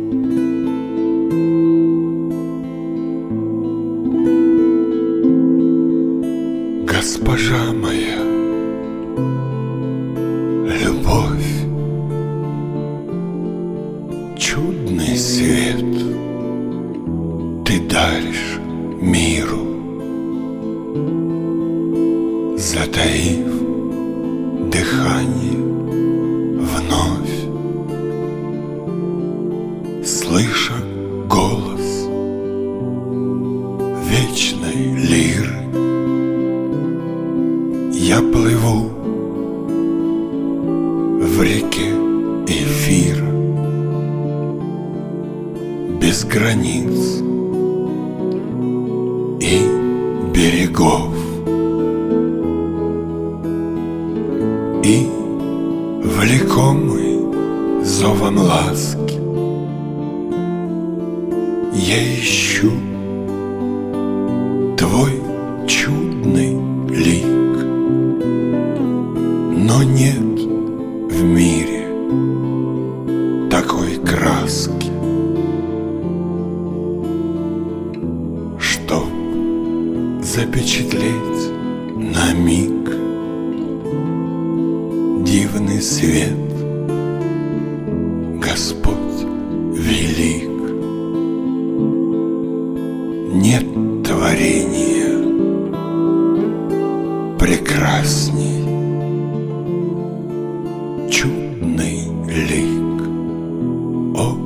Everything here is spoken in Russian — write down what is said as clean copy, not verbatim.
Госпожа моя, любовь, чудный свет ты даришь миру, затаив дыхание вновь, слыша голос вечной лиры. Я плыву в реке эфира, без границ и берегов, и, влекомый зовом ласки, я ищу твой чудный лик. Но нет в мире такой краски, чтоб запечатлеть на миг дивный свет. Господь велик, нет творения прекрасней чудный лик. О,